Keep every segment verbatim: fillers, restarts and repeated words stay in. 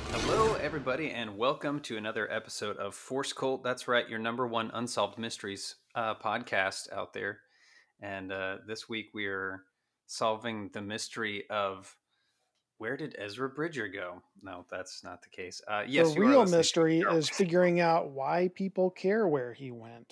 Hello, everybody, and welcome to another episode of Force Cult. That's right, your number one unsolved mysteries uh, podcast out there. And uh, this week we are solving the mystery of where did Ezra Bridger go? No, that's not the case. Uh, The yes, you are real listening to mystery Star is Wars, figuring out why people care where he went.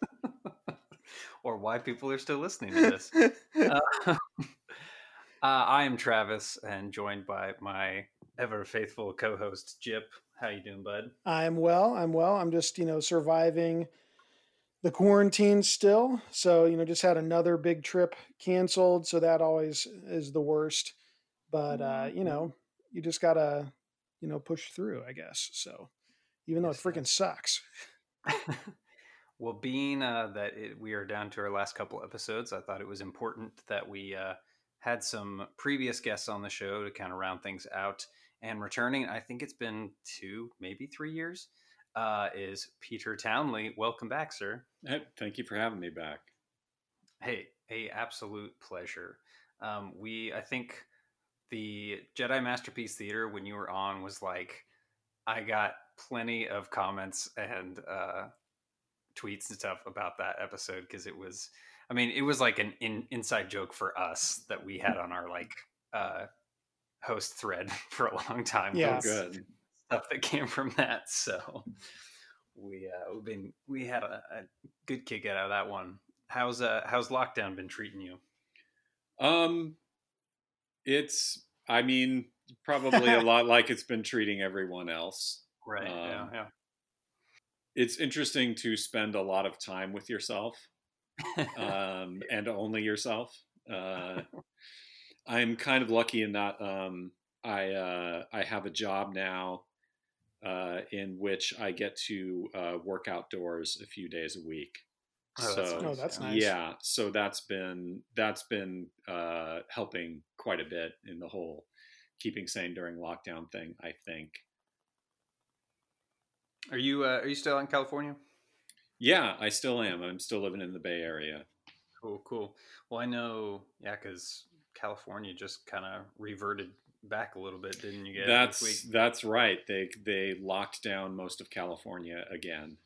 or why people are still listening to this. Uh, uh, I am Travis, and joined by my ever faithful co-host Jip. How you doing, bud? I'm well. I'm well. I'm just, you know, surviving the quarantine still. So, you know, just had another big trip canceled. So that always is the worst. But, uh, you know, you just got to, you know, push through, I guess. So even though it Yes, freaking sucks. Well, being uh, that it, we are down to our last couple episodes, I thought it was important that we uh, had some previous guests on the show to kind of round things out. And returning, I think it's been two, maybe three years, uh, is Peter Townley. Welcome back, sir. Hey, thank you for having me back. Hey, a absolute pleasure. Um, we, I think, the Jedi Masterpiece Theater when you were on was like, I got plenty of comments and uh, tweets and stuff about that episode because it was, I mean, it was like an in, inside joke for us that we had on our like uh, host thread for a long time. Yeah. Oh, good. Stuff that came from that. So we uh, we've been we had a, a good kick out of that one. How's uh how's lockdown been treating you? Um, it's, I mean, probably a lot like it's been treating everyone else. Right. Um, yeah. Yeah. It's interesting to spend a lot of time with yourself, um, and only yourself. Uh, I'm kind of lucky in that um, I uh, I have a job now uh, in which I get to uh, work outdoors a few days a week. Oh, that's So Oh, nice. that's yeah. nice. yeah, so that's been that's been uh, helping quite a bit in the whole keeping sane during lockdown thing, I think. Are you uh, are you still in California? Yeah, I still am. I'm still living in the Bay Area. Cool, cool. Well, I know, yeah, because California just kind of reverted back a little bit, didn't you guys, this week? That's that's right. They they locked down most of California again.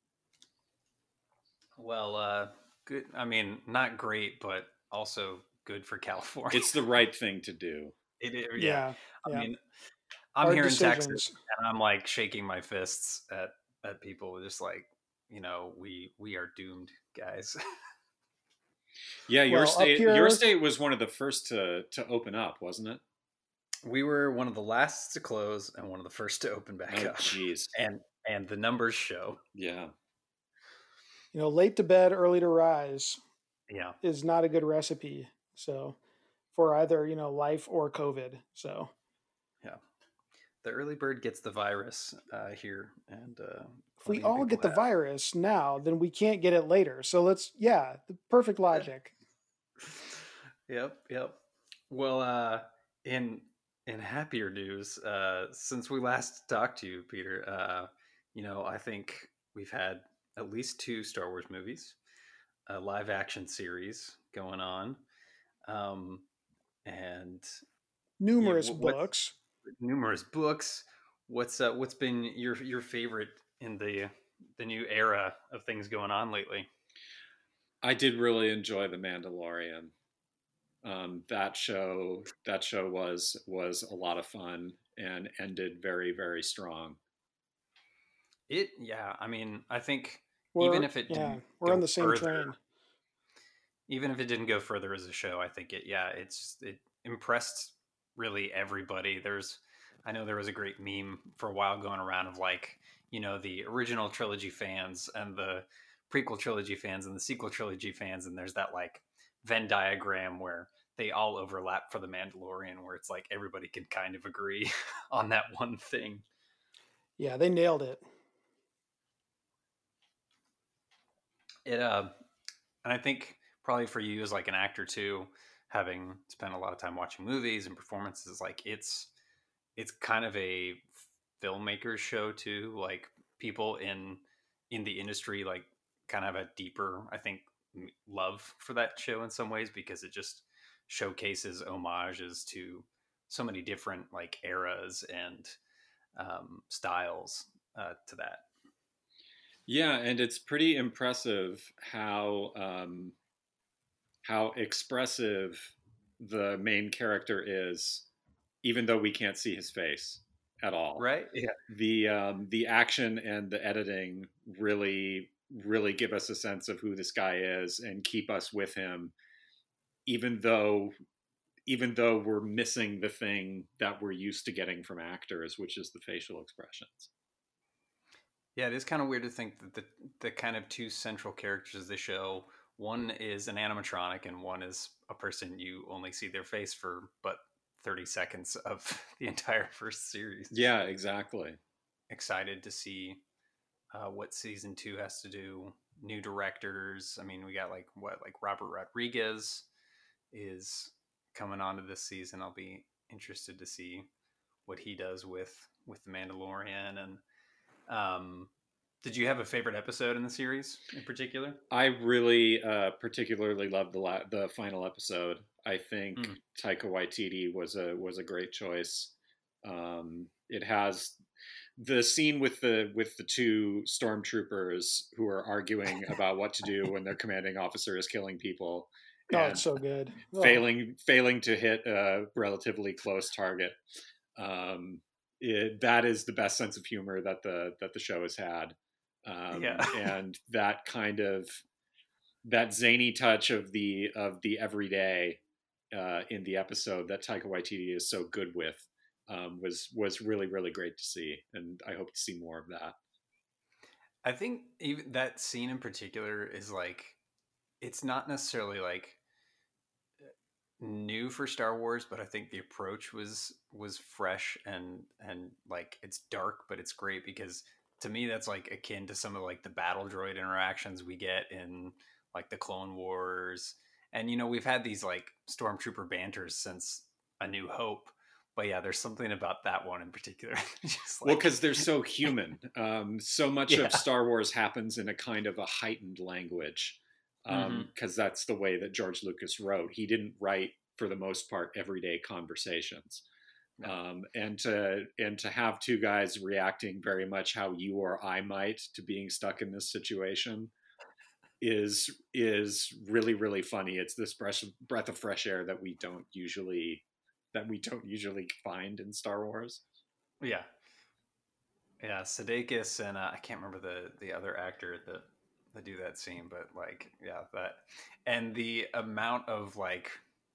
Well, uh, good. I mean, not great, but also good for California. It's the right thing to do. It, it- yeah. Yeah. I Yeah. mean, I'm Hard here in Texas, decisions. and I'm like shaking my fists at at people, just like, you know, we we are doomed, guys. Yeah, your Well, up state your here, state was one of the first to to open up, wasn't it? We were one of the last to close and one of the first to open back Oh, up, jeez. and and the numbers show. Yeah. you know, late to bed, early to rise Yeah. is not a good recipe. So for either, you know, life or COVID. So Yeah. The early bird gets the virus uh, here, and uh, if we plenty of all people get the have. virus now, then we can't get it later. So let's, yeah, the perfect logic. Yep, yep. Well, uh, in in happier news, uh, since we last talked to you, Peter, uh, you know, I think we've had at least two Star Wars movies, a live action series going on, um, and yeah, Numerous what, what books. numerous books. What's uh, what's been your your favorite in the the new era of things going on lately? I did really enjoy The Mandalorian. Um, that show that show was was a lot of fun and ended very very strong. It, yeah, I mean, I think even We're, if it yeah, didn't we're on go the same further, train. even if it didn't go further as a show, I think it, yeah, it's it impressed really everybody. There's, I know there was a great meme for a while going around of like, you know, the original trilogy fans and the prequel trilogy fans and the sequel trilogy fans, and there's that like Venn diagram where they all overlap for the Mandalorian, where it's like everybody can kind of agree on that one thing. Yeah, they nailed it. It, uh, and I think probably for you as like an actor too, having spent a lot of time watching movies and performances, like it's it's kind of a filmmaker's show too. Like people in in the industry like kind of have a deeper, I think, love for that show in some ways because it just showcases homages to so many different like eras and um, styles uh, to that. Yeah, and it's pretty impressive how um, how expressive the main character is, even though we can't see his face at all. Right? Yeah. The um, the action and the editing really really give us a sense of who this guy is and keep us with him, even though even though we're missing the thing that we're used to getting from actors, which is the facial expressions. Yeah, it is kind of weird to think that the the kind of two central characters of the show, one is an animatronic and one is a person you only see their face for but thirty seconds of the entire first series. Yeah, exactly. Excited to see uh, what season two has to do. New directors. I mean, we got like what, like Robert Rodriguez is coming onto this season. I'll be interested to see what he does with with the Mandalorian. And um, did you have a favorite episode in the series in particular? I really uh, particularly loved the la- the final episode. I think mm. Taika Waititi was a was a great choice. Um, it has the scene with the with the two stormtroopers who are arguing about what to do when their commanding officer is killing people. Oh, it's so good. Oh. Failing failing to hit a relatively close target. Um, it, that is the best sense of humor that the that the show has had. Um, yeah. And that kind of that zany touch of the of the everyday uh, in the episode that Taika Waititi is so good with um, was was really really great to see, and I hope to see more of that. I think even that scene in particular is like, it's not necessarily like new for Star Wars, but I think the approach was was fresh and and like it's dark, but it's great because to me that's like akin to some of like the battle droid interactions we get in like the Clone Wars. And you know, we've had these like stormtrooper banters since A New Hope, but yeah, there's something about that one in particular. Just like... well, because they're so human. Um, so much yeah. of Star Wars happens in a kind of a heightened language. Um, mm-hmm. Because that's the way that George Lucas wrote. He didn't write, for the most part, everyday conversations. No. Um, and to and to have two guys reacting very much how you or I might to being stuck in this situation is is really really funny. It's this breath breath of fresh air that we don't usually that we don't usually find in Star Wars. Yeah, yeah. Sudeikis and uh, I can't remember the the other actor that. That do that scene, but like, yeah, that, and the amount of like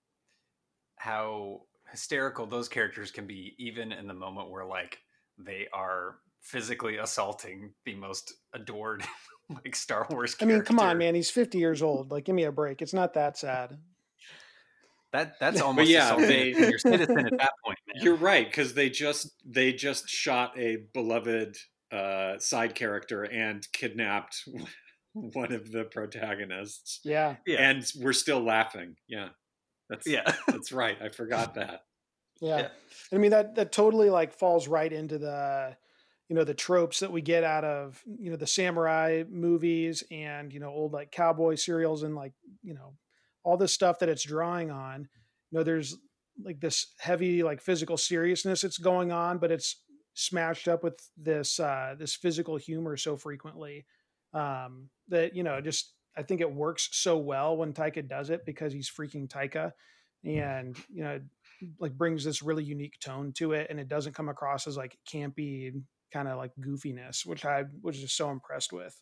how hysterical those characters can be, even in the moment where like they are physically assaulting the most adored like Star Wars character. I mean, come on, man, he's fifty years old. Like, give me a break. It's not that sad. That that's almost yeah, assaulting they, your citizen at that point, man. You're right, because they just they just shot a beloved uh, side character and kidnapped one of the protagonists. Yeah. yeah. And we're still laughing. Yeah. That's yeah. That's right. I forgot that. Yeah. yeah. I mean, that, that totally like falls right into the, you know, the tropes that we get out of, you know, the samurai movies and, you know, old like cowboy serials and like, you know, all this stuff that it's drawing on. You know, there's like this heavy, like physical seriousness that's going on, but it's smashed up with this, uh, this physical humor so frequently. Um, that, you know, just, I think it works so well when Taika does it because he's freaking Taika and, you know, like brings this really unique tone to it. And it doesn't come across as like campy kind of like goofiness, which I was just so impressed with.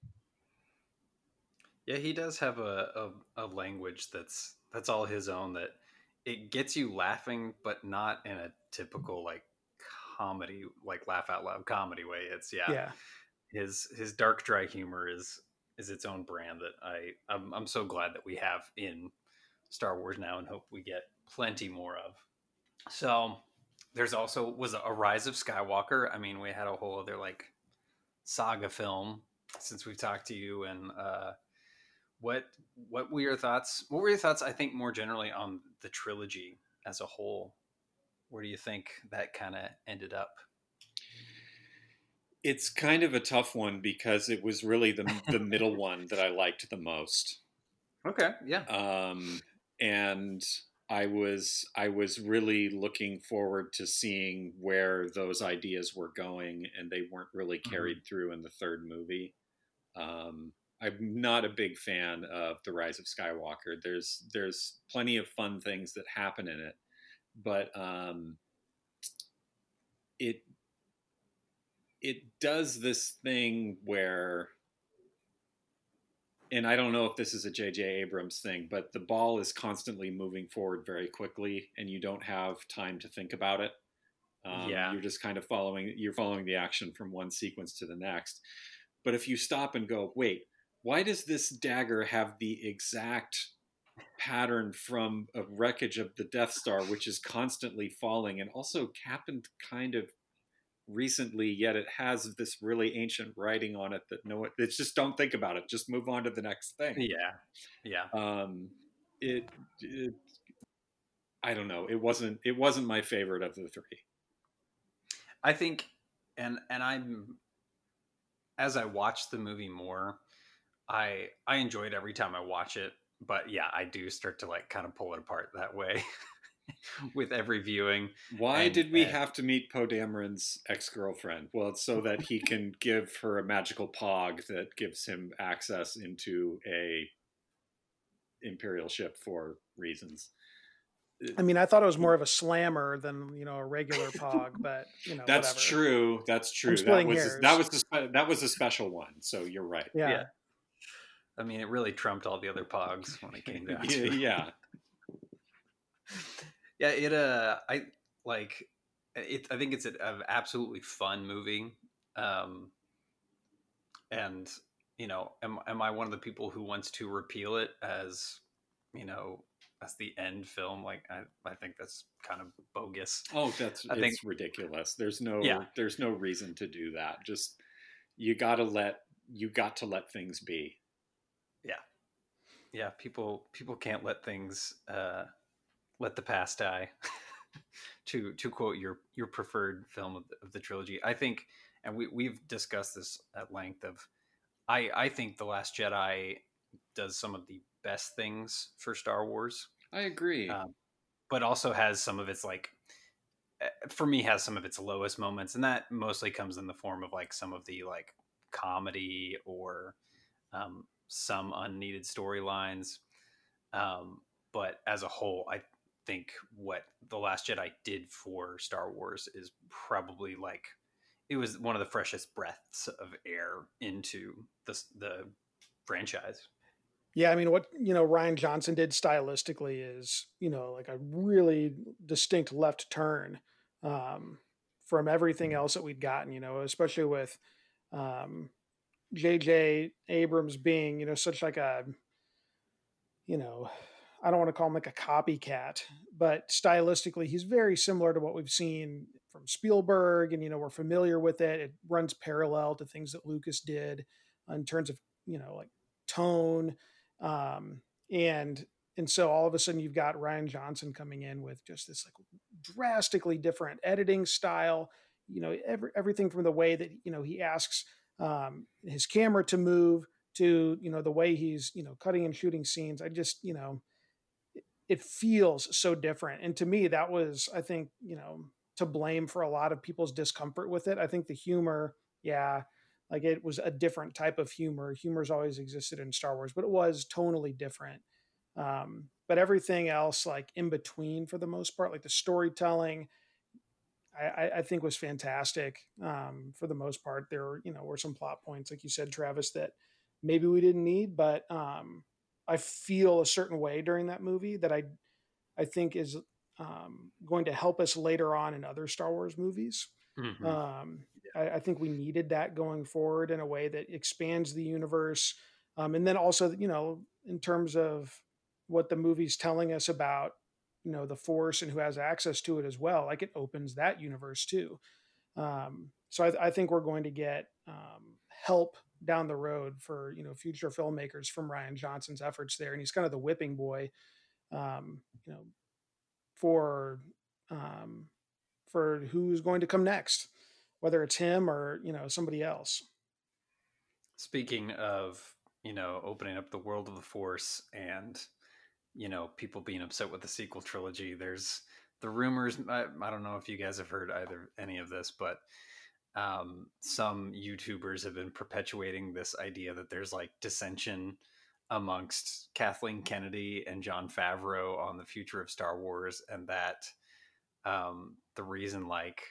Yeah. He does have a, a, a language that's, that's all his own, that it gets you laughing, but not in a typical like comedy, like laugh out loud comedy way. It's yeah. Yeah. His his dark dry humor is is its own brand that I I'm, I'm so glad that we have in Star Wars now and hope we get plenty more of. So there's also was a Rise of Skywalker. I mean, we had a whole other like saga film since we've talked to you. And uh, what what were your thoughts? What were your thoughts? I think more generally on the trilogy as a whole. Where do you think that kind of ended up? It's kind of a tough one because it was really the the middle one that I liked the most. Okay, yeah. Um, and I was I was really looking forward to seeing where those ideas were going, and they weren't really Mhm. carried through in the third movie. Um, I'm not a big fan of The Rise of Skywalker. There's there's plenty of fun things that happen in it, but um, it it does this thing where, and I don't know if this is a J J Abrams thing, but the ball is constantly moving forward very quickly, and you don't have time to think about it. Um, Yeah. you're just kind of following you're following the action from one sequence to the next. But if you stop and go, wait, why does this dagger have the exact pattern from a wreckage of the Death Star, which is constantly falling and also happened kind of recently, yet it has this really ancient writing on it that no one, it's just don't think about it, just move on to the next thing. Yeah. Yeah. Um, it, it I don't know. It wasn't it wasn't my favorite of the three. I think, and and I'm as I watch the movie more, I I enjoy it every time I watch it. But yeah, I do start to like kind of pull it apart that way with every viewing. Why And, did we and have to meet Poe Dameron's ex-girlfriend? Well, it's so that he can give her a magical pog that gives him access into a Imperial ship for reasons. I mean, I thought it was more of a slammer than, you know, a regular pog, but you know, That's whatever. true. That's I'm true. That splitting was hairs. that was the spe- that was a special one. So you're right. Yeah. yeah, I mean, it really trumped all the other pogs when it came down yeah, to it. yeah. Yeah, it uh I like it I think it's an absolutely fun movie. Um and you know, am am I one of the people who wants to repeal it as, you know, as the end film? Like I I think that's kind of bogus. Oh, that's I think it's ridiculous. There's no yeah, there's no reason to do that. Just you got to let you got to let things be. yeah. Yeah, people people can't let things uh let the past die. to to quote your your preferred film of the, of the trilogy. I think, and we we've discussed this at length of I I think The Last Jedi does some of the best things for Star Wars, I agree. um, but also has some of its like eh, for me has some of its lowest moments, and that mostly comes in the form of like some of the like comedy or um, some unneeded storylines. Um, but as a whole, I think what The Last Jedi did for Star Wars is probably like it was one of the freshest breaths of air into the the franchise. Yeah, I mean, what, you know, Ryan Johnson did stylistically is, you know, like a really distinct left turn um, from everything else that we'd gotten, you know, especially with um, J J Abrams being, you know, such like a, you know, I don't want to call him like a copycat, but stylistically, he's very similar to what we've seen from Spielberg, and you know, we're familiar with it. It runs parallel to things that Lucas did in terms of, you know, like tone, um, and and so all of a sudden you've got Ryan Johnson coming in with just this like drastically different editing style. You know, every, everything from the way that, you know, he asks um, his camera to move to, you know, the way he's, you know, cutting and shooting scenes. I just, you know, it feels so different. And to me, that was, I think, you know, to blame for a lot of people's discomfort with it. I think the humor, yeah, like it was a different type of humor. Humor's always existed in Star Wars, but it was tonally different. Um, but everything else, like in between, for the most part, like the storytelling, I, I think was fantastic. Um, for the most part, there were, you know, were some plot points, like you said, Travis, that maybe we didn't need, but um, I feel a certain way during that movie that I I think is um, going to help us later on in other Star Wars movies. Mm-hmm. Um, I, I think we needed that going forward in a way that expands the universe, um, and then also, you know, in terms of what the movie's telling us about, you know, the Force and who has access to it as well. Like it opens that universe too. Um, so I, I think we're going to get um, help down the road for, you know, future filmmakers from Ryan Johnson's efforts there, and he's kind of the whipping boy, um, you know, for um, for who's going to come next, whether it's him or, you know, somebody else. Speaking of, you know, opening up the world of the Force and you know, people being upset with the sequel trilogy. There's the rumors. I, I don't know if you guys have heard either any of this, but um, some YouTubers have been perpetuating this idea that there's like dissension amongst Kathleen Kennedy and Jon Favreau on the future of Star Wars, and that um, the reason like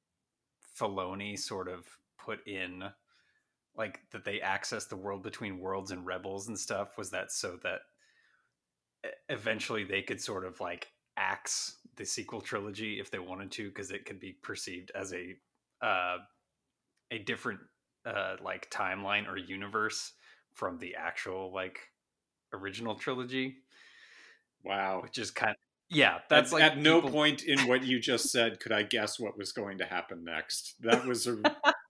Filoni sort of put in like that they access the world between worlds and Rebels and stuff was that so that e- eventually they could sort of like axe the sequel trilogy if they wanted to, because it could be perceived as a uh, a different uh, like timeline or universe from the actual like original trilogy, Wow. which is kind of yeah. That's At, like at no people... point in what you just said could I guess what was going to happen next. That was a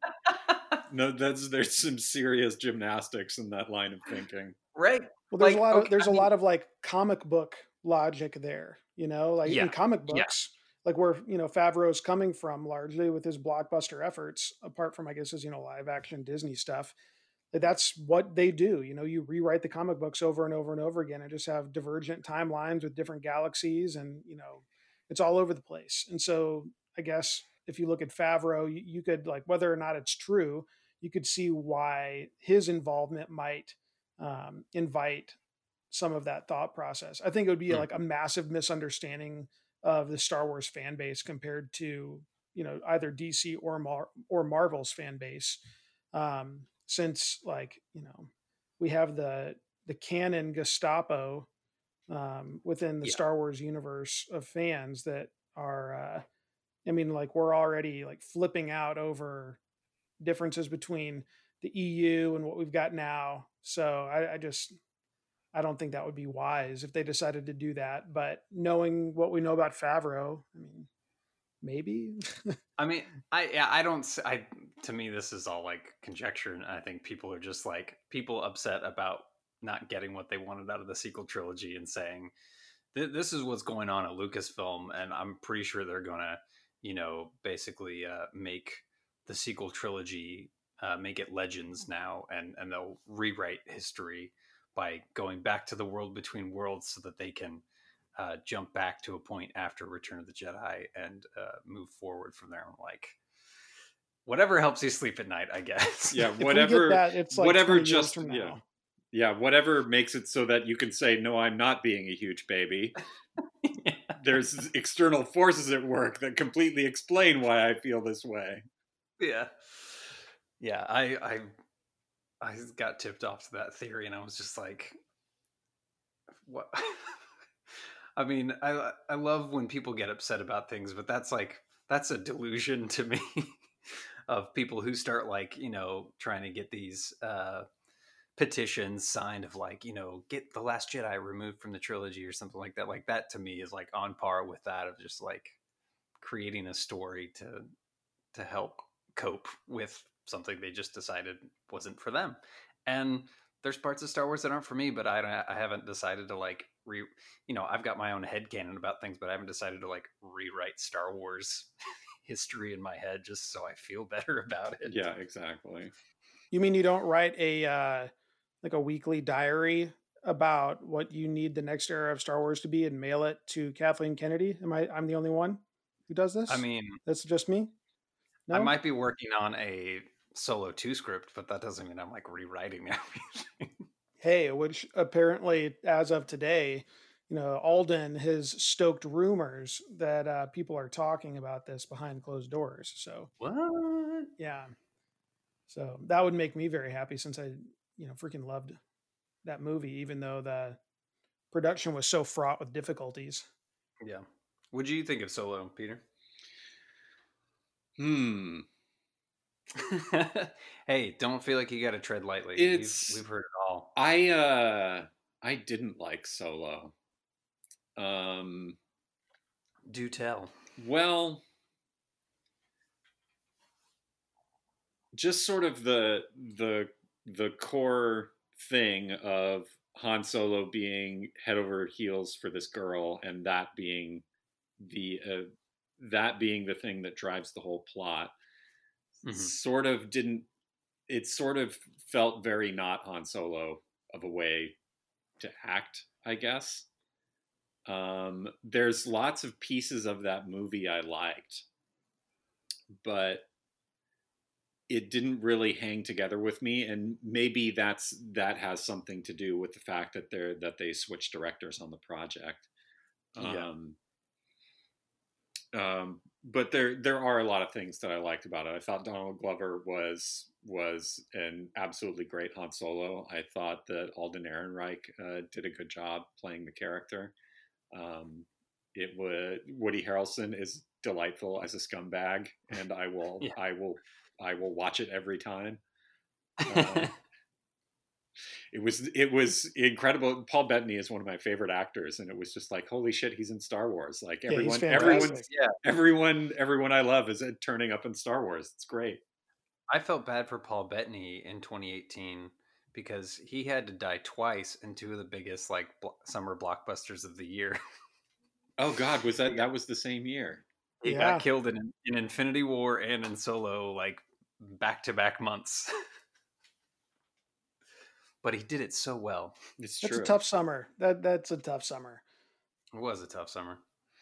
no. That's there's some serious gymnastics in that line of thinking. right. Well, there's Like, a lot okay, of there's I a mean, lot of like comic book logic there, you know, like in yeah, comic yeah, books, like where you know Favreau's coming from largely with his blockbuster efforts, apart from I guess his you know live action Disney stuff. Like that's what they do. You know, you rewrite the comic books over and over and over again, and just have divergent timelines with different galaxies, and you know, it's all over the place. And so, I guess if you look at Favreau, you, you could like whether or not it's true, you could see why his involvement might um, invite some of that thought process. I think it would be like a mhm, massive misunderstanding of the Star Wars fan base compared to you know either D C or Mar- or Marvel's fan base, um, since like you know we have the the canon Gestapo um, within the yeah, Star Wars universe of fans that are. Uh, I mean, like we're already like flipping out over differences between the E U and what we've got now. So I, I just I don't think that would be wise if they decided to do that. But knowing what we know about Favreau, I mean, maybe. I mean, I yeah, I don't. s- I to me, this is all like conjecture, and I think people are just like people upset about not getting what they wanted out of the sequel trilogy and saying this is what's going on at Lucasfilm, and I'm pretty sure they're gonna, you know, basically uh, make the sequel trilogy, uh, make it Legends now, and and they'll rewrite history by going back to the world between worlds so that they can uh, jump back to a point after Return of the Jedi and uh, move forward from there. I'm like, whatever helps you sleep at night, I guess. Yeah, If we get whatever, that, it's like whatever. twenty years Just from yeah, now. yeah, whatever makes it so that you can say, "No, I'm not being a huge baby." Yeah. There's external forces at work that completely explain why I feel this way. Yeah, yeah. I I I got tipped off to that theory, and I was just like, what? I mean, I I love when people get upset about things, but that's like that's a delusion to me of people who start like you know trying to get these uh, petitions signed of like you know get the Last Jedi removed from the trilogy or something like that. Like that to me is like on par with that of just like creating a story to to help cope with something they just decided wasn't for them. And there's parts of Star Wars that aren't for me, but I don't, I haven't decided to like re, you know, I've got my own headcanon about things, but I haven't decided to like rewrite Star Wars history in my head just so I feel better about it. Yeah, exactly. You mean you don't write a uh, like a weekly diary about what you need the next era of Star Wars to be and mail it to Kathleen Kennedy? Am I? I'm the only one who does I this. mean, That's just me. I No. might be working on a solo two script, but that doesn't mean I'm like rewriting everything. Hey, which apparently, as of today, you know, Alden has stoked rumors that uh, people are talking about this behind closed doors. So What? yeah, so that would make me very happy since I, you know, freaking loved that movie, even though the production was so fraught with difficulties. Yeah. What do you think of Solo, Peter? Hmm. Hey, don't feel like you got to tread lightly. We've It's we've heard it all. I uh I didn't like Solo. Um Do tell. well, just sort of the the the core thing of Han Solo being head over heels for this girl and that being the uh, that being the thing that drives the whole plot Hmm. sort of didn't it sort of felt very not Han Solo of a way to act, I guess. Um, there's lots of pieces of that movie I liked, but it didn't really hang together with me, and maybe that's that has something to do with the fact that they're that they switched directors on the project. Yeah. Um, um, but there there are a lot of things that I liked about it. I thought Donald Glover was was an absolutely great Han Solo. I thought that Alden Ehrenreich uh, did a good job playing the character. Um, it would Woody Harrelson is delightful as a scumbag, and I will Yeah. I will I will watch it every time. Um, it was it was incredible. Paul Bettany is one of my favorite actors, and it was just like, holy shit, he's in Star Wars. Like Yeah, he's everyone, everyone, fantastic. Yeah. everyone, everyone I love is turning up in Star Wars. It's great. I felt bad for Paul Bettany in twenty eighteen because he had to die twice in two of the biggest like blo- summer blockbusters of the year. Oh God, was he that got, that was the same year? he got Yeah. killed in, in Infinity War and in Solo like back to back months. But he did it so well. It's That's true. a tough summer. That that's a tough summer. It was a tough summer.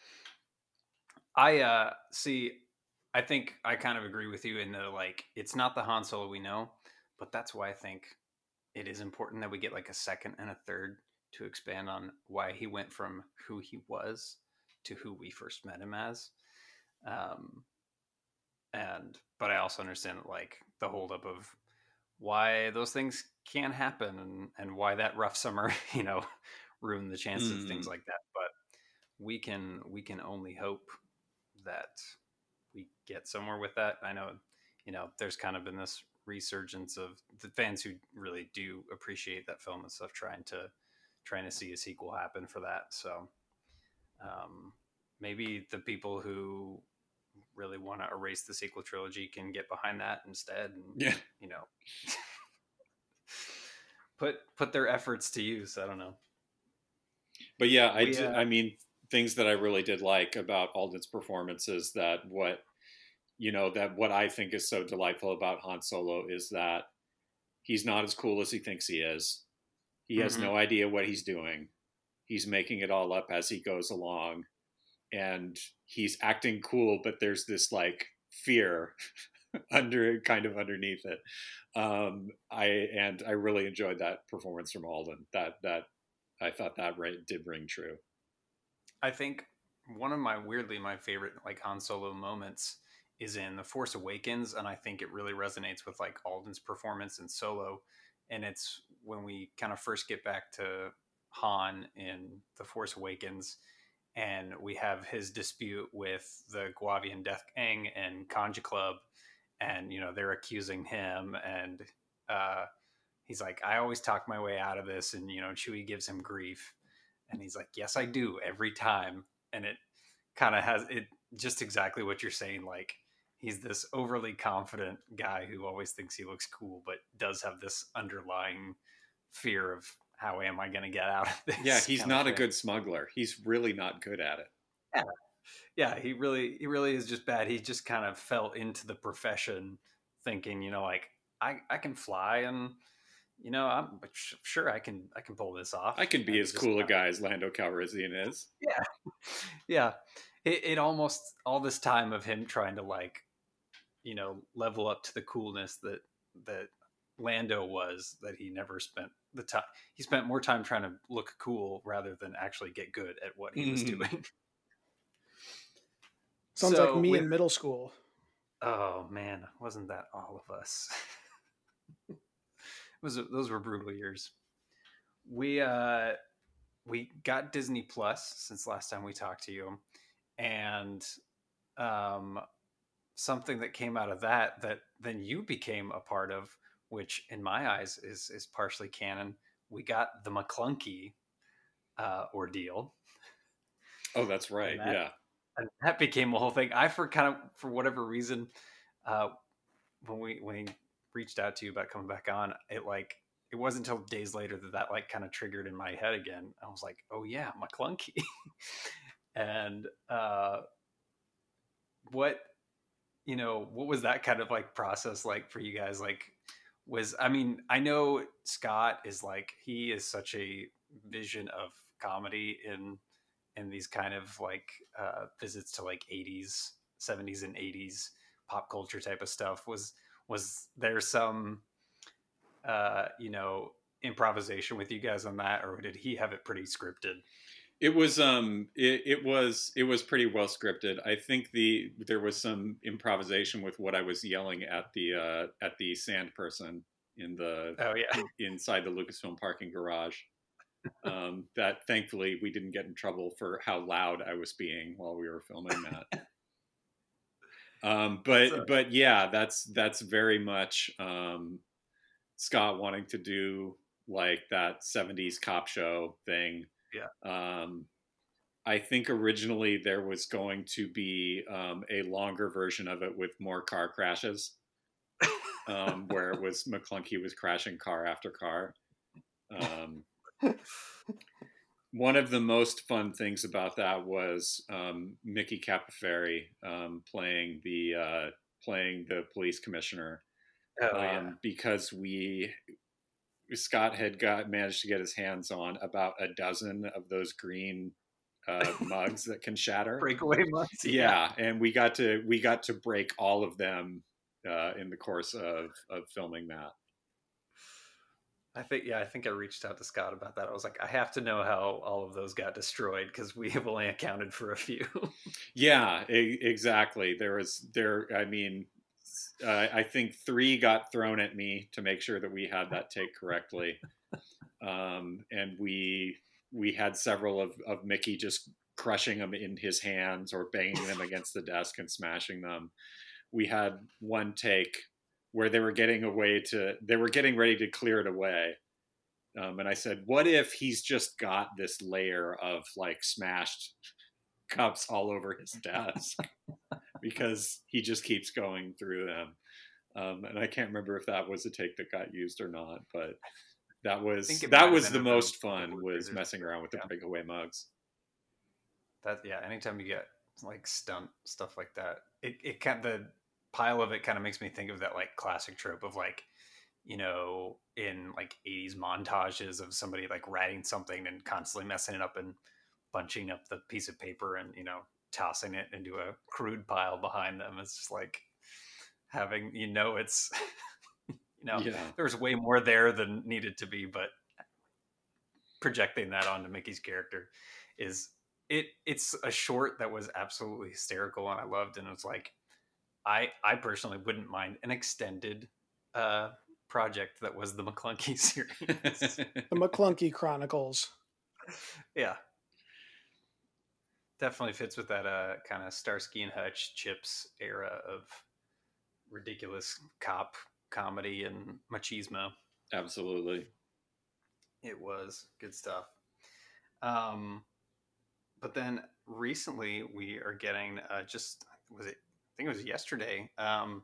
I uh see I think I kind of agree with you in the like it's not the Han Solo we know, but that's why I think it is important that we get like a second and a third to expand on why he went from who he was to who we first met him as. Um and but I also understand like the holdup of why those things can happen and, and why that rough summer, you know, ruined the chances of things Mm. like that. But we can we can only hope that we get somewhere with that. I know, you know, there's kind of been this resurgence of the fans who really do appreciate that film and stuff trying to trying to see a sequel happen for that. So um, maybe the people who really want to erase the sequel trilogy can get behind that instead, and Yeah. you know, put put their efforts to use. I don't know. But yeah, I We, did, uh, I mean, things that I really did like about Alden's performance is that what you know that what I think is so delightful about Han Solo is that he's not as cool as he thinks he is. He has mm-hmm. no idea what he's doing. He's making it all up as he goes along, and he's acting cool, but there's this like fear under kind of underneath it. Um, I and I really enjoyed that performance from Alden. That that I thought that right, did ring true. I think one of my weirdly my favorite like Han Solo moments is in The Force Awakens, and I think it really resonates with like Alden's performance in Solo, and it's when we kind of first get back to Han in The Force Awakens, and we have his dispute with the Guavian Death Gang and Conja Club, and you know they're accusing him, and uh, he's like, "I always talk my way out of this," and you know Chewie gives him grief, and he's like, "Yes, I do every time." And it kind of has it just exactly what you're saying. Like he's this overly confident guy who always thinks he looks cool, but does have this underlying fear of how am I going to get out of this? Yeah, he's kind of not a thing. good smuggler. He's really not good at it. Yeah, yeah. He really, he really is just bad. He just kind of fell into the profession, thinking, you know, like I, I can fly and you know, I'm sure I can I can pull this off. I can be And as just cool a guy as Lando Calrissian is. yeah, yeah. It, it almost all this time of him trying to like, you know, level up to the coolness that that Lando was that he never spent the time. He spent more time trying to look cool rather than actually get good at what he was doing. Sounds like So me with in middle school. oh man, wasn't that all of us? it was those were brutal years. We uh we got Disney Plus since last time we talked to you, and um, something that came out of that that then you became a part of, which in my eyes is is partially canon. We got the McClunky uh, ordeal. Oh, that's right. And that, Yeah. and that became a whole thing. I for kind of for whatever reason, uh, when we when he reached out to you about coming back on, it like it wasn't until days later that that like kind of triggered in my head again. I was like, oh yeah, McClunky. and uh, what you know, what was that kind of like process like for you guys? Like, was I mean, I know Scott is like he is such a vision of comedy in and these kind of like uh, visits to like eighties, seventies, and eighties pop culture type of stuff. Was was there some uh, you know improvisation with you guys on that, or did he have it pretty scripted? It was um it, it was it was pretty well scripted. I think the there was some improvisation with what I was yelling at the uh, at the sand person in the Oh yeah, inside the Lucasfilm parking garage. Um, that thankfully we didn't get in trouble for how loud I was being while we were filming that. Um, but so, but yeah, that's that's very much um, Scott wanting to do like that seventies cop show thing. yeah. Um, I think originally there was going to be um, a longer version of it with more car crashes, um, where it was McClunky was crashing car after car. Um, one of the most fun things about that was um, Mickey Capoferri um, playing the uh, playing the police commissioner, Oh um, yeah. because we Scott had got managed to get his hands on about a dozen of those green uh, mugs that can shatter. Breakaway mugs. Yeah, and we got to we got to break all of them uh, in the course of of filming that. I think yeah, I think I reached out to Scott about that. I was like, I have to know how all of those got destroyed because we have only accounted for a few. Yeah, e- exactly. There was there. I mean, uh, I think three got thrown at me to make sure that we had that take correctly, um, and we we had several of of Mickey just crushing them in his hands or banging them against the desk and smashing them. We had one take where they were getting away to they were getting ready to clear it away, um, and I said, what if he's just got this layer of like smashed cups all over his desk because he just keeps going through them, um, and I can't remember if that was a take that got used or not, but that was that was the most fun, was messing around with the yeah. breakaway mugs. That yeah, anytime you get like stunt stuff like that, it it kind the pile of it kind of makes me think of that like classic trope of like, you know, in like eighties montages of somebody like writing something and constantly messing it up and bunching up the piece of paper and, you know, tossing it into a crude pile behind them. It's just like having, you know, it's you know, Yeah. there's way more there than needed to be, but projecting that onto Mickey's character is it it's a short that was absolutely hysterical and I loved, and it's like I I personally wouldn't mind an extended uh project that was the McClunky series. The McClunky Chronicles. Yeah. Definitely fits with that uh kind of Starsky and Hutch Chips era of ridiculous cop comedy and machismo. Absolutely. It was good stuff. Um but then recently we are getting uh just was it I think it was yesterday. Um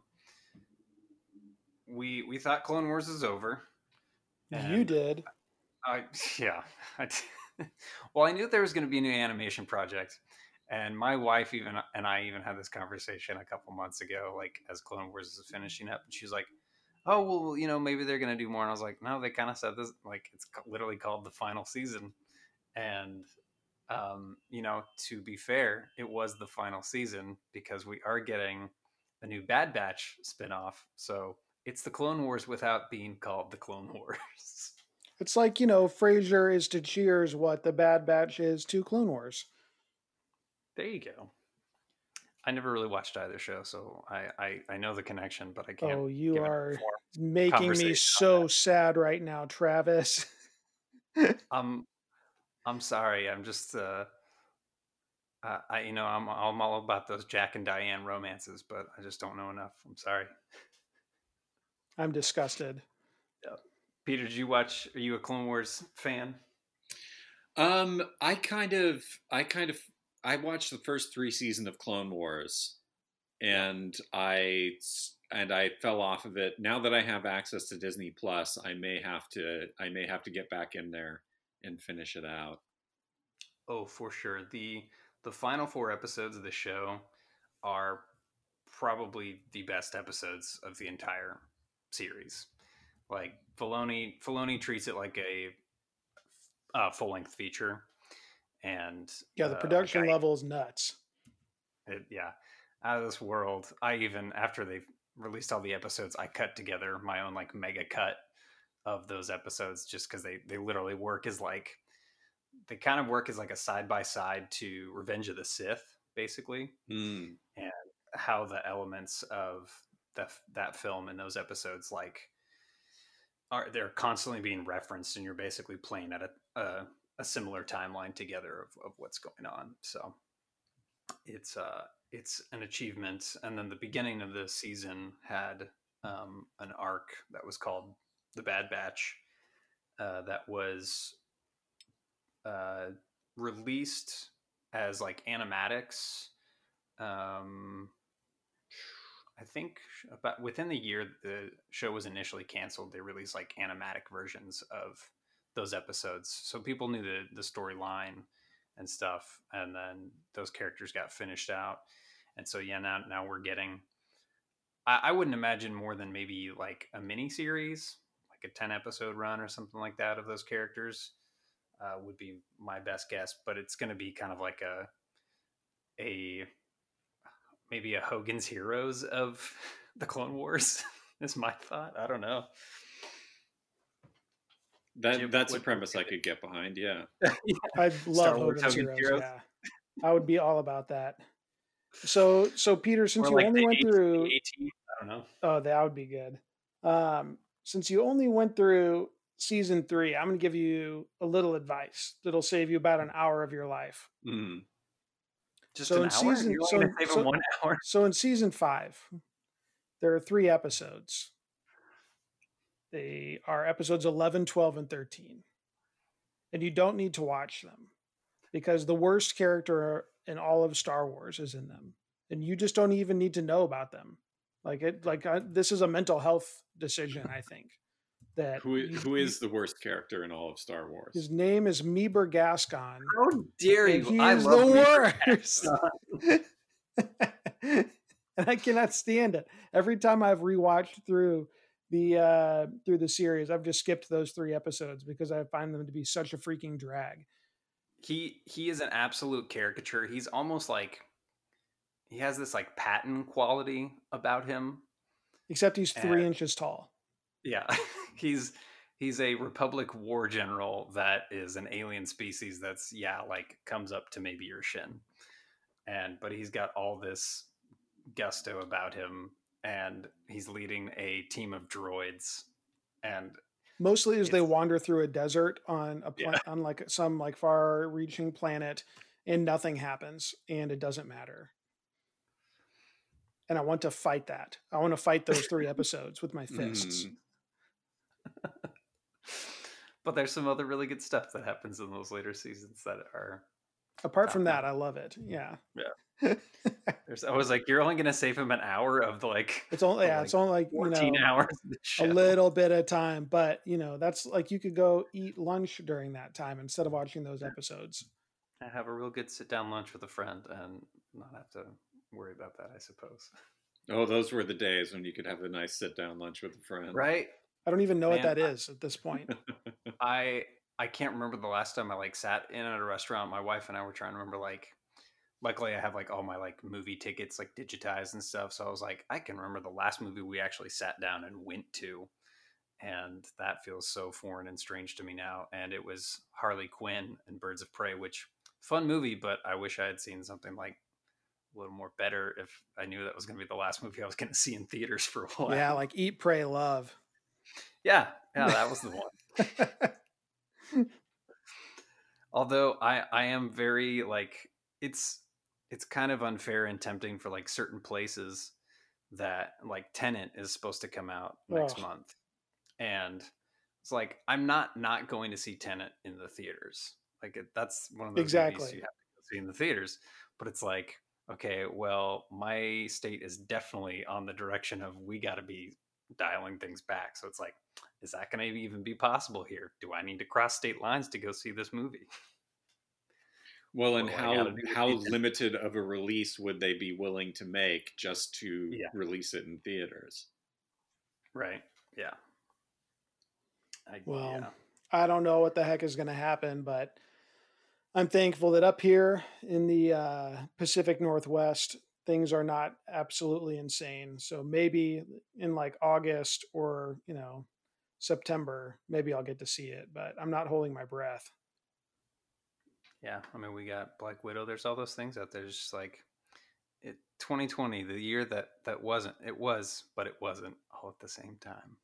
we we thought Clone Wars is over. You did. I yeah. I, well, I knew there was going to be a new animation project, and my wife even and I even had this conversation a couple months ago, like as Clone Wars is finishing up, and she's like, "Oh well, you know, maybe they're going to do more." And I was like, "No, they kind of said this, like it's literally called the final season," and um, you know, to be fair, it was the final season because we are getting a new Bad Batch spinoff, so it's the Clone Wars without being called the Clone Wars. It's like, you know, Frasier is to Cheers what the Bad Batch is to Clone Wars. There you go. I never really watched either show, so I, I, I know the connection, but I can't. Oh, you are making me so sad right now, Travis. I'm I'm sorry. I'm just uh, uh, I you know I'm I'm all about those Jack and Diane romances, but I just don't know enough. I'm sorry. I'm disgusted. Yeah. Peter, did you watch? Are you a Clone Wars fan? Um, I kind of, I kind of, I watched the first three seasons of Clone Wars, and I and I fell off of it. Now that I have access to Disney Plus, I may have to, I may have to get back in there and finish it out. Oh, for sure. the The final four episodes of the show are probably the best episodes of the entire series. Like Filoni, Filoni treats it like a uh, full length feature, and Yeah, the uh, like production I, level is nuts. it, yeah, out of this world. I even after they released all the episodes, I cut together my own like mega cut of those episodes just because they they literally work as like they kind of work as like a side by side to Revenge of the Sith, basically, Mm. and how the elements of the, that film in those episodes like are they're constantly being referenced, and you're basically playing at a a, a similar timeline together of, of what's going on. So it's uh it's an achievement. And then the beginning of the season had um, an arc that was called the Bad Batch, uh, that was uh, released as like animatics. Um, I think about within the year the show was initially canceled, they released like animatic versions of those episodes, so people knew the the storyline and stuff. And then those characters got finished out, and so yeah, now now we're getting. I, I wouldn't imagine more than maybe like a mini series, like a ten episode run or something like that of those characters, uh, would be my best guess. But it's going to be kind of like a a maybe a Hogan's Heroes of the Clone Wars is my thought. I don't know. That Jim, that's a what, premise I could get behind. Yeah. yeah. I love Star Wars Hogan's Hogan's Heroes. Heroes, Yeah, I would be all about that. So, so Peter, since or you like only the went AT, through, AT. I don't know. oh, that would be good. Um, since you only went through season three, I'm going to give you a little advice that'll save you about an hour of your life. Mm. Just So an in hour? season, You're so only in, gonna save so them one hour? so in season five, there are three episodes. They are episodes eleven, twelve, and thirteen. And you don't need to watch them because the worst character in all of Star Wars is in them. And you just don't even need to know about them. Like it, like I, this is a mental health decision, I think. That Who you, who you, is the worst character in all of Star Wars? his name is Meeber Gascon. How dare And you? he I is love the Meeber worst. And I cannot stand it. Every time I've rewatched through the uh through the series, I've just skipped those three episodes because I find them to be such a freaking drag. He he is an absolute caricature. He's almost like he has this like Patton quality about him. Except he's three And inches tall. yeah, he's he's a Republic war general that is an alien species that's yeah, like comes up to maybe your shin. And but he's got all this gusto about him, and he's leading a team of droids, and Mostly as they it's wander through a desert on a yeah. pla- on like some like far-reaching planet, and nothing happens, and it doesn't matter. And I want to fight that. I want to fight those three episodes with my fists. Mm. But there's some other really good stuff that happens in those later seasons that are Apart top from that, notch. I love it. Yeah. Yeah. There's I was like, you're only gonna save him an hour of the like It's only the yeah, like it's only like, you fourteen know, hours of the a show. little bit of time, but you know, that's like you could go eat lunch during that time instead of watching those episodes. I have a real good sit down lunch with a friend and not have to worry about that, I suppose. Oh, those were the days when you could have a nice sit down lunch with a friend. Right? I don't even know what Man, that is at this point. I I can't remember the last time I like sat in at a restaurant. My wife and I were trying to remember like luckily I have like all my like movie tickets like digitized and stuff. So I was like, I can remember the last movie we actually sat down and went to. And that feels so foreign and strange to me now. And it was Harley Quinn and Birds of Prey, which fun movie, but I wish I had seen something like a little more better if I knew that was going to be the last movie I was going to see in theaters for a while. Yeah, like Eat, Pray, Love. Yeah, yeah, that was the one. Although I I am very like it's it's kind of unfair and tempting for like certain places that like Tenet is supposed to come out next Oh, month, and it's like I'm not not going to see Tenet in the theaters. Like it, that's one of those movies exactly. you have to go see in the theaters. But it's like okay, well my state is definitely on the direction of we got to be dialing things back. So it's like, is that going to even be possible here? Do I need to cross state lines to go see this movie? Well, and What do I how gotta do to how see Tenet? limited of a release would they be willing to make just to Yeah, release it in theaters? right. Yeah. I, Well, yeah. I don't know what the heck is going to happen, but I'm thankful that up here in the uh, Pacific Northwest, things are not absolutely insane. So maybe in like August or, you know, September, maybe I'll get to see it, but I'm not holding my breath. Yeah, I mean, we got Black Widow. There's all those things out there. It's just like it, twenty twenty, the year that that wasn't. It was, but it wasn't all at the same time.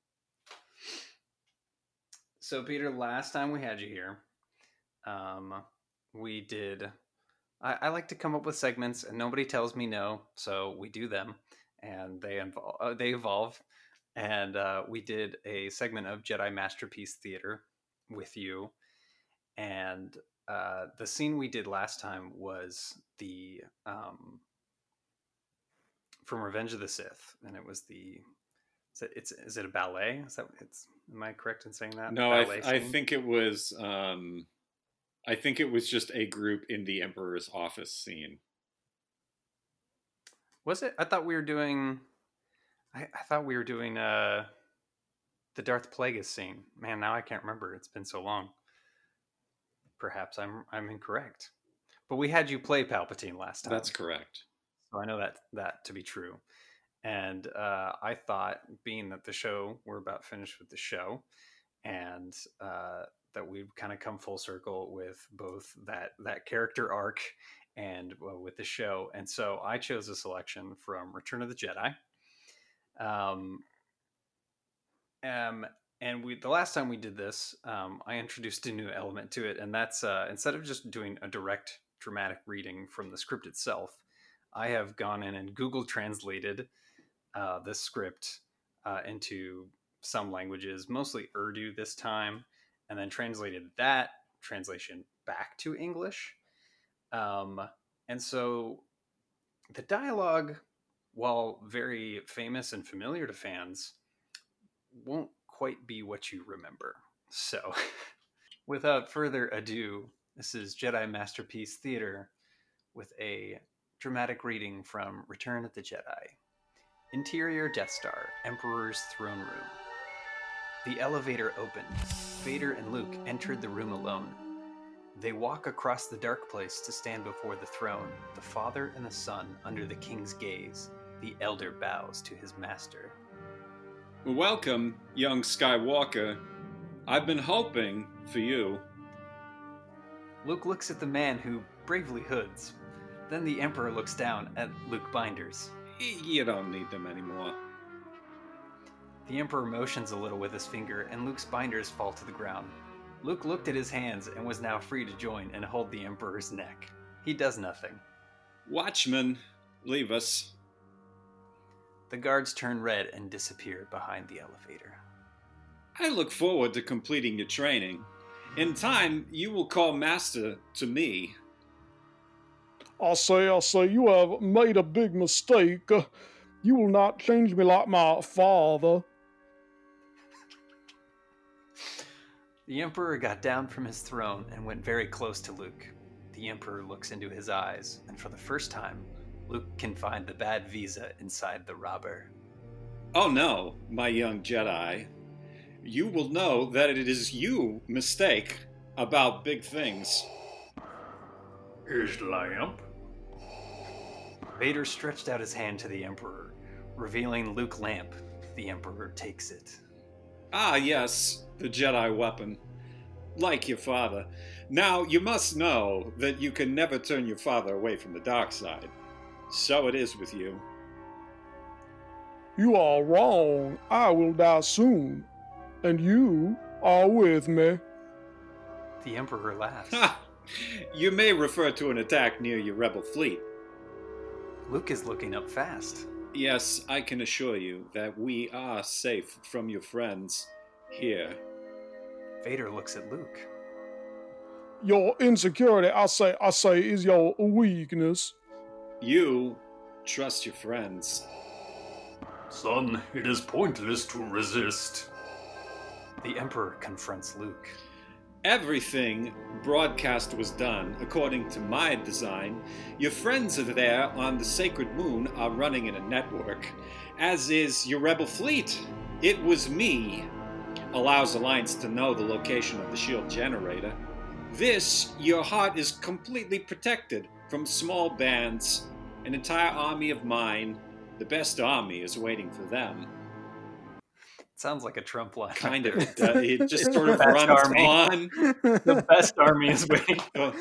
So, Peter, last time we had you here, um, we did. I, I like to come up with segments, and nobody tells me no, so we do them, and they involve. Uh, they evolve, and uh, we did a segment of Jedi Masterpiece Theater with you, and uh, the scene we did last time was the um, from Revenge of the Sith, and it was the. Is it, it's is it a ballet? Is that it's? Am I correct in saying that? No, I, th- I think it was. Um, I think it was just a group in the Emperor's office scene. Was it? I thought we were doing. I, I thought we were doing uh, the Darth Plagueis scene. Man, now I can't remember. It's been so long. Perhaps I'm I'm incorrect. But we had you play Palpatine last time. That's correct. So I know that that to be true. And uh, I thought, being that the show, we're about finished with the show, and uh, that we've kind of come full circle with both that that character arc and uh, with the show. And so I chose a selection from Return of the Jedi. Um, um, and we the last time we did this, um, I introduced a new element to it, and that's uh, instead of just doing a direct dramatic reading from the script itself, I have gone in and Google translated uh, the script uh, into some languages, mostly Urdu this time, and then translated that translation back to English. Um, and so the dialogue, while very famous and familiar to fans, won't quite be what you remember. So without further ado, this is Jedi Masterpiece Theater with a dramatic reading from Return of the Jedi. Interior Death Star, Emperor's Throne Room. The elevator opened. Vader and Luke entered the room alone. They walk across the dark place to stand before the throne, the father and the son under the king's gaze. The elder bows to his master. Welcome, young Skywalker. I've been hoping for you. Luke looks at the man who bravely hoods. Then the Emperor looks down at Luke Binders. You don't need them anymore. The Emperor motions a little with his finger, and Luke's binders fall to the ground. Luke looked at his hands and was now free to join and hold the Emperor's neck. He does nothing. Watchman, leave us. The guards turn red and disappear behind the elevator. I look forward to completing your training. In time, you will call Master to me. I say, I say, you have made a big mistake. Uh, you will not change me like my father. The Emperor got down from his throne and went very close to Luke. The Emperor looks into his eyes, and for the first time, Luke can find the bad visa inside the robber. Oh no, my young Jedi. You will know that it is you mistake about big things. Here's the lamp. Vader stretched out his hand to the Emperor, revealing Luke lamp. The Emperor takes it. Ah, yes, the Jedi weapon. Like your father. Now, you must know that you can never turn your father away from the dark side. So it is with you. You are wrong. I will die soon. And you are with me. The Emperor laughs. Ha! You may refer to an attack near your rebel fleet. Luke is looking up fast. Yes, I can assure you that we are safe from your friends here. Vader looks at Luke. Your insecurity, I say, I say, is your weakness. You trust your friends. Son, it is pointless to resist. The Emperor confronts Luke. Everything broadcast was done according to my design. Your friends are there on the Sacred Moon are running in a network, as is your rebel fleet. It was me. Allows Alliance to know the location of the shield generator. This, your heart is completely protected from small bands. An entire army of mine. The best army is waiting for them. Sounds like a Trump line. Kind of. Uh, it just sort of Best runs army. on. The best army is waiting.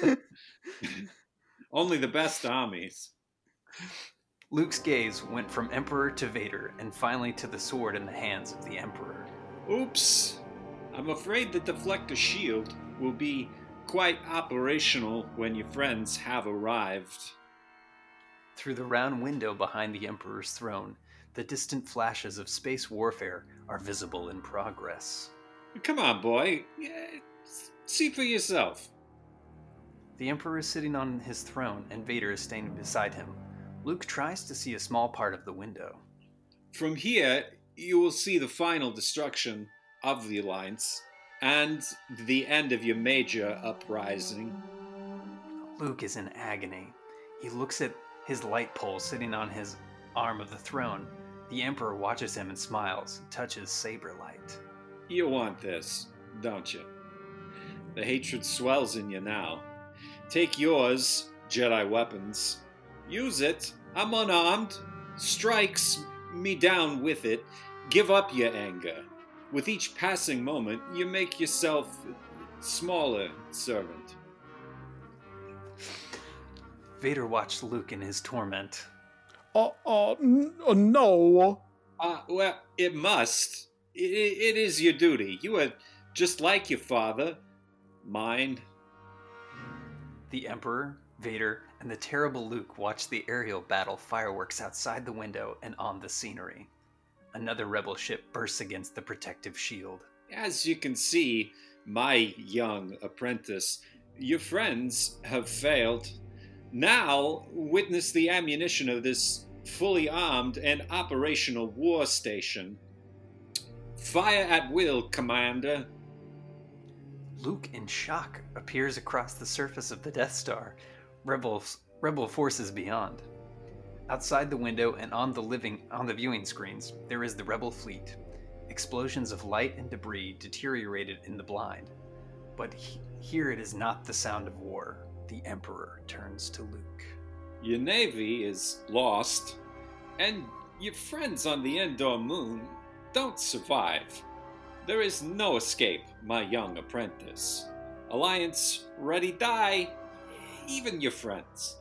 Only the best armies. Luke's gaze went from Emperor to Vader, and finally to the sword in the hands of the Emperor. Oops. I'm afraid the deflector shield will be quite operational when your friends have arrived. Through the round window behind the Emperor's throne, the distant flashes of space warfare are visible in progress. Come on, boy. Yeah, see for yourself. The Emperor is sitting on his throne, and Vader is standing beside him. Luke tries to see a small part of the window. From here, you will see the final destruction of the Alliance and the end of your major uprising. Luke is in agony. He looks at his light pole sitting on his arm of the throne. The Emperor watches him and smiles, touches saber light. You want this, don't you? The hatred swells in you now. Take yours, Jedi weapons. Use it. I'm unarmed. Strikes me down with it. Give up your anger. With each passing moment, you make yourself smaller, servant. Vader watched Luke in his torment. Uh, uh, n- uh no. Uh, well, it must. It, it is your duty. You are just like your father. Mine. The Emperor, Vader, and the terrible Luke watch the aerial battle fireworks outside the window and on the scenery. Another rebel ship bursts against the protective shield. As you can see, my young apprentice, your friends have failed. Now, witness the ammunition of this fully armed and operational war station. Fire at will, Commander. Luke, in shock, appears across the surface of the Death Star, rebels, rebel forces beyond. Outside the window and on the living on the viewing screens, there is the rebel fleet. Explosions of light and debris deteriorated in the blind. But he, here it is not the sound of war. The Emperor turns to Luke. Your navy is lost, and your friends on the Endor moon don't survive. There is no escape, my young apprentice. Alliance ready die, even your friends.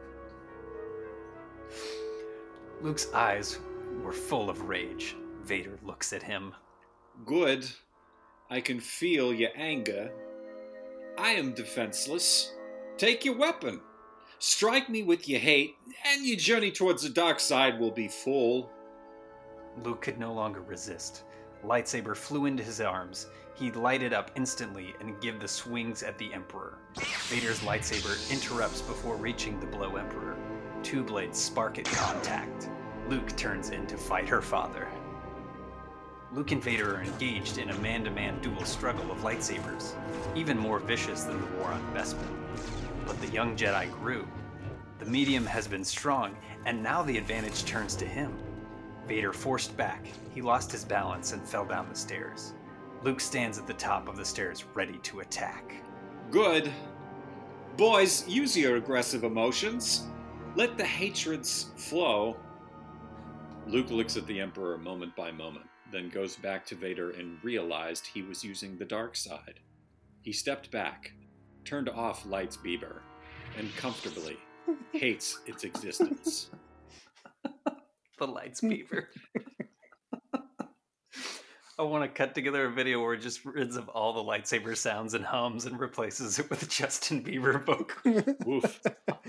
Luke's eyes were full of rage. Vader looks at him. Good. I can feel your anger. I am defenseless. Take your weapon. Strike me with your hate, and your journey towards the dark side will be full. Luke could no longer resist. Lightsaber flew into his arms. He lighted up instantly and gave the swings at the Emperor. Vader's lightsaber interrupts before reaching the blow Emperor. Two blades spark at contact. Luke turns in to fight her father. Luke and Vader are engaged in a man-to-man dual struggle of lightsabers, even more vicious than the war on Bespin. But the young Jedi grew. The medium has been strong, and now the advantage turns to him. Vader forced back. He lost his balance and fell down the stairs. Luke stands at the top of the stairs, ready to attack. Good. Boys, use your aggressive emotions. Let the hatreds flow. Luke looks at the Emperor moment by moment, then goes back to Vader and realized he was using the dark side. He stepped back, turned off Light's beaver, and comfortably hates its existence. The Light's beaver. I want to cut together a video where it just rids of all the lightsaber sounds and hums and replaces it with a Justin Bieber vocal. Woof.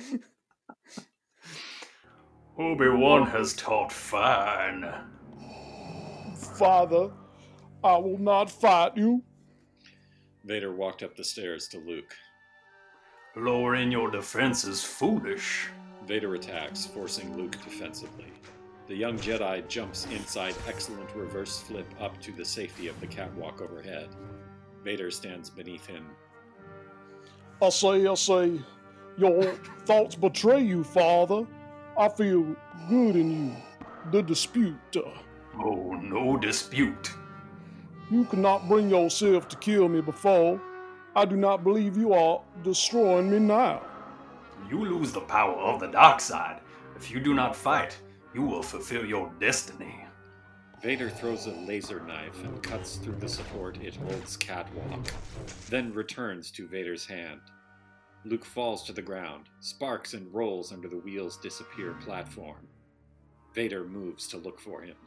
Obi-Wan has taught fine. Father, I will not fight you. Vader walked up the stairs to Luke. Lowering your defense is foolish. Vader attacks, forcing Luke defensively. The young Jedi jumps inside excellent reverse flip up to the safety of the catwalk overhead. Vader stands beneath him. I say, I say, your thoughts betray you, Father. I feel good in you. The dispute. Uh, Oh, no dispute. you could not bring yourself to kill me before. I do not believe you are destroying me now. You lose the power of the dark side. If you do not fight, you will fulfill your destiny. Vader throws a laser knife and cuts through the support it holds catwalk, then returns to Vader's hand. Luke falls to the ground. Sparks and rolls under the wheels disappear platform. Vader moves to look for him.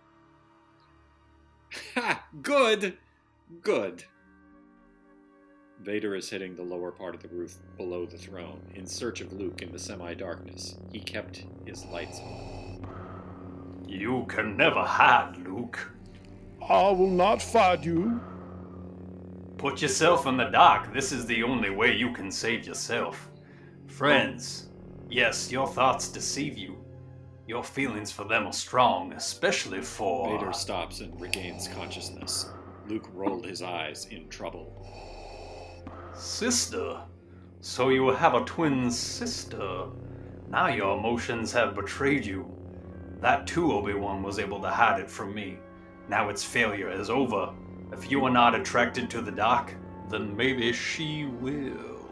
Ha! Good! Good! Vader is hitting the lower part of the roof below the throne, in search of Luke in the semi-darkness. He kept his lights on. You can never hide, Luke. I will not fight you. Put yourself in the dark. This is the only way you can save yourself. Friends, yes, your thoughts deceive you. Your feelings for them are strong, especially for... Vader stops and regains consciousness. Luke rolled his eyes in trouble. Sister? So you have a twin sister. Now your emotions have betrayed you. That too, Obi-Wan was able to hide it from me. Now its failure is over. If you are not attracted to the dark, then maybe she will.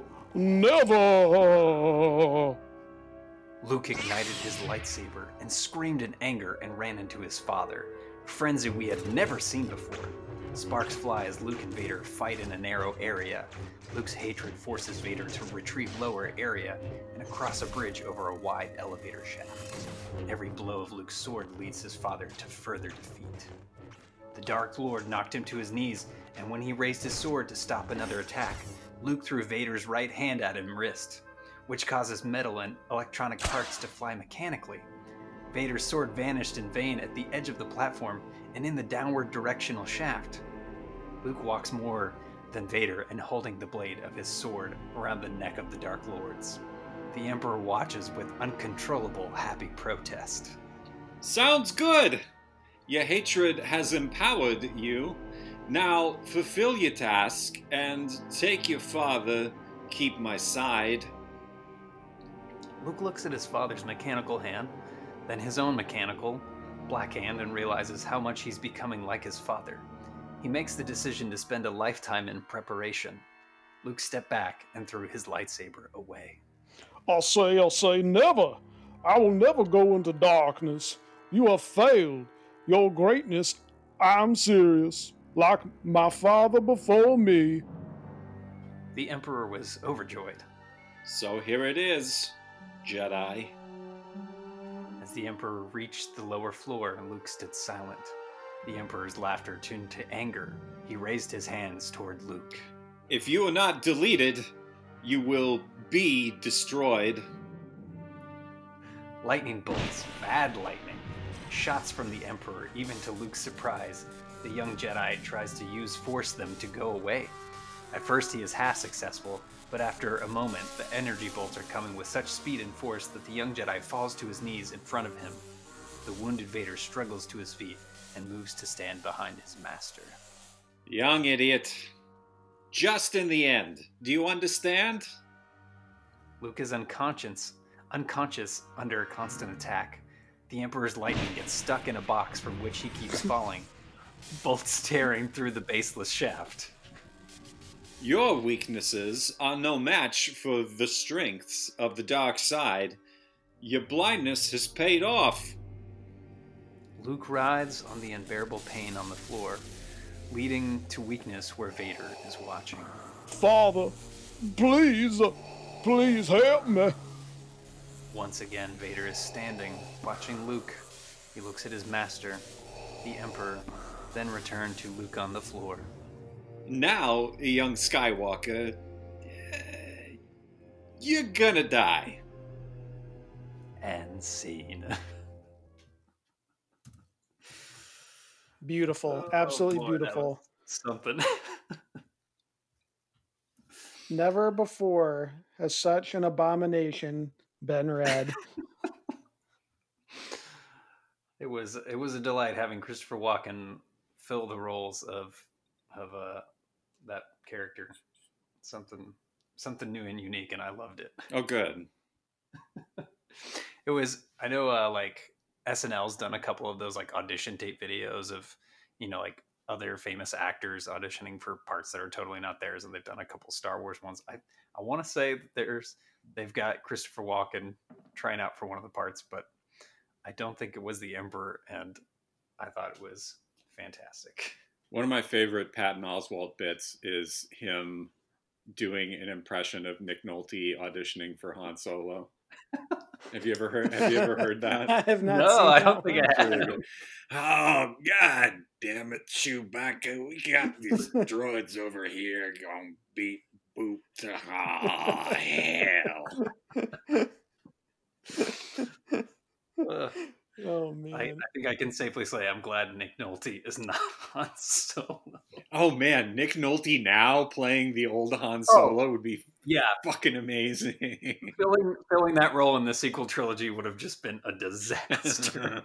Never! Luke ignited his lightsaber and screamed in anger and ran into his father, a frenzy we had never seen before. Sparks fly as Luke and Vader fight in a narrow area. Luke's hatred forces Vader to retreat lower area and across a bridge over a wide elevator shaft. Every blow of Luke's sword leads his father to further defeat. The Dark Lord knocked him to his knees, and when he raised his sword to stop another attack, Luke threw Vader's right hand at his wrist, which causes metal and electronic parts to fly mechanically. Vader's sword vanished in vain at the edge of the platform and in the downward directional shaft. Luke walks more than Vader and holding the blade of his sword around the neck of the Dark Lords. The Emperor watches with uncontrollable happy protest. Sounds good! Your hatred has empowered you. Now fulfill your task and take your father, keep my side. Luke looks at his father's mechanical hand, then his own mechanical, black hand, and realizes how much he's becoming like his father. He makes the decision to spend a lifetime in preparation. Luke stepped back and threw his lightsaber away. I say, I say, never. I will never go into darkness. You have failed. Your greatness, I'm serious. Like my father before me. The Emperor was overjoyed. So here it is, Jedi. As the Emperor reached the lower floor, Luke stood silent. The Emperor's laughter turned to anger. He raised his hands toward Luke. If you are not deleted, you will be destroyed. Lightning bolts, bad lightning, shots from the Emperor, even to Luke's surprise. The young Jedi tries to use force them to go away. At first he is half successful, but after a moment, the energy bolts are coming with such speed and force that the young Jedi falls to his knees in front of him. The wounded Vader struggles to his feet and moves to stand behind his master. Young idiot. Just in the end. Do you understand? Luke is unconscious, unconscious under a constant attack. The Emperor's lightning gets stuck in a box from which he keeps falling, bolts tearing through the baseless shaft. Your weaknesses are no match for the strengths of the dark side. Your blindness has paid off. Luke writhes on the unbearable pain on the floor, leading to weakness where Vader is watching. Father, please, please help me. Once again, Vader is standing, watching Luke. He looks at his master, the Emperor, then return to Luke on the floor. Now, young Skywalker, you're gonna die. And scene. Beautiful. Oh, Absolutely boy, beautiful. Something. Never before has such an abomination been read. It was it was a delight having Christopher Walken fill the roles of of uh, that character. Something something new and unique, and I loved it. Oh, good. It was. I know, uh, like S N L's done a couple of those like audition tape videos of, you know, like other famous actors auditioning for parts that are totally not theirs, and they've done a couple Star Wars ones. I I want to say that there's they've got Christopher Walken trying out for one of the parts, but I don't think it was the Emperor, and I thought it was fantastic. One of my favorite Patton Oswalt bits is him doing an impression of Nick Nolte auditioning for Han Solo. Have you ever heard? Have you ever heard that? I have not. No, seen I that don't think one. I have. Oh, God damn it, Chewbacca. We got these droids over here gonna beat boop to oh, hell. Ugh. Oh man. I, I think I can safely say I'm glad Nick Nolte is not Han Solo. Oh, man. Nick Nolte now playing the old Han Solo Oh. would be Yeah, fucking amazing. filling filling that role in the sequel trilogy would have just been a disaster.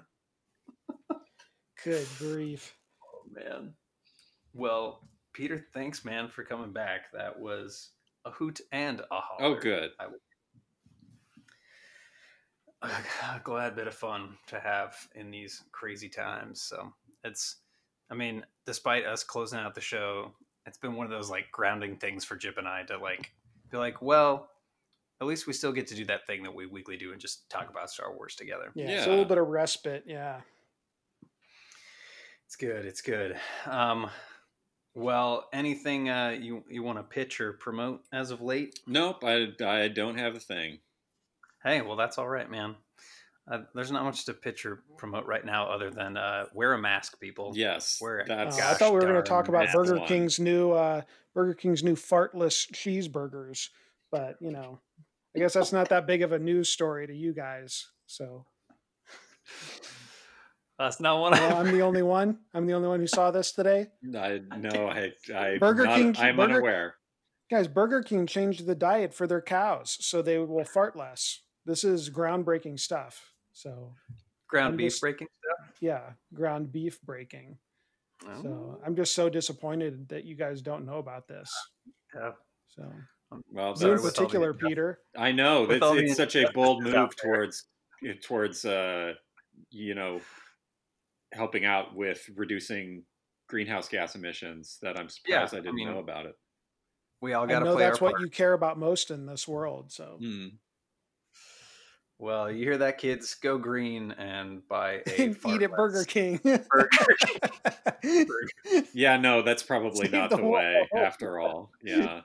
Good grief. Oh man. Well, Peter, thanks, man, for coming back. That was a hoot and a holler. Oh, good. I would... a glad bit of fun to have in these crazy times. So it's, I mean, despite us closing out the show, it's been one of those like grounding things for Jip and I to like be like, well, at least we still get to do that thing that we weekly do and just talk about Star Wars together. Yeah, Yeah. it's a little bit of respite. Yeah. It's good. It's good. Um, well, anything uh, you you want to pitch or promote as of late? Nope, I, I don't have a thing. Hey, well, that's all right, man. Uh, there's not much to pitch or promote right now other than uh, wear a mask, people. Yes, Wear it. that's. Uh, I Gosh thought we were going darn to talk about mask. Burger one. King's new uh, Burger King's new fartless cheeseburgers, but you know, I guess that's not that big of a news story to you guys. So That's not one. well, I I'm the only one. I'm the only one who saw this today. I no, I, I Burger not, King- I'm Burger- unaware. Guys, Burger King changed the diet for their cows so they will fart less. This is groundbreaking stuff. So ground I'm beef just- breaking stuff. yeah, ground beef breaking. Oh, So I'm just so disappointed that you guys don't know about this. yeah. So Well, you Sorry, in with all the particular, injustice. Peter. I know With it's, all the it's such a bold injustices out move there. towards towards uh, you know helping out with reducing greenhouse gas emissions that I'm surprised Yeah, I I didn't mean, know about it. We all I got to know play that's our what part. you care about most in this world. So Hmm. Well, you hear that, kids? Go green and buy a and eat at Burger fartless King. Burger King. Yeah, no, that's probably Save not the the way. world. After all, yeah.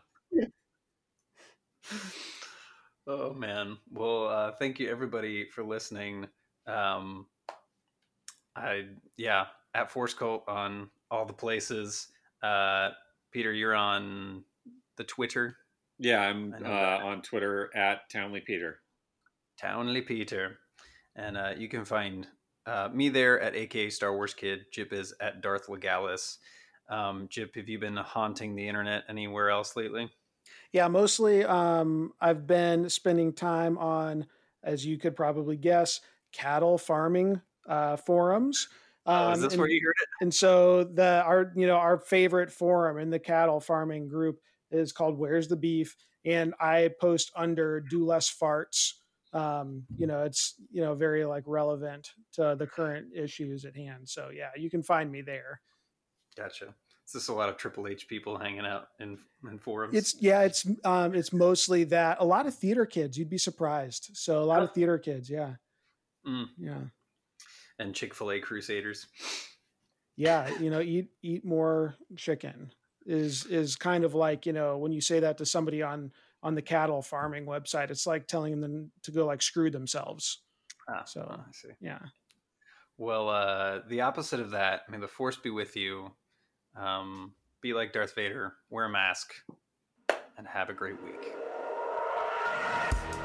Oh man. Well, uh, thank you everybody for listening. Um, I yeah, at Force Cult on all the places. Uh, Peter, you're on the Twitter, Yeah, I'm I uh, know that. on Twitter at Townley Peter. Townley Peter, and uh, you can find uh, me there at A K A Star Wars Kid. Jip is at Darth Legalis. Um, Jip, have you been haunting the internet anywhere else lately? Yeah, mostly um, I've been spending time on, as you could probably guess, cattle farming uh, forums. Oh, is Um, this and, where you heard it? and so the our you know our favorite forum in the cattle farming group is called Where's the Beef, and I post under Do Less Farts. Um, you know, it's you know very like relevant to the current issues at hand. So yeah, you can find me there. Gotcha. Is this a lot of Triple H people hanging out in in forums? It's yeah, it's um, it's mostly that. A lot of theater kids. You'd be surprised. So a lot of theater kids. Yeah, Mm. yeah, and Chick-fil-A Crusaders. yeah. You know, eat eat more chicken is is kind of like you know when you say that to somebody on on the cattle farming website, it's like telling them to go like screw themselves. Ah, So oh, I see. yeah, Well, uh, the opposite of that. May the Force be with you. Um, be like Darth Vader. Wear a mask, and have a great week.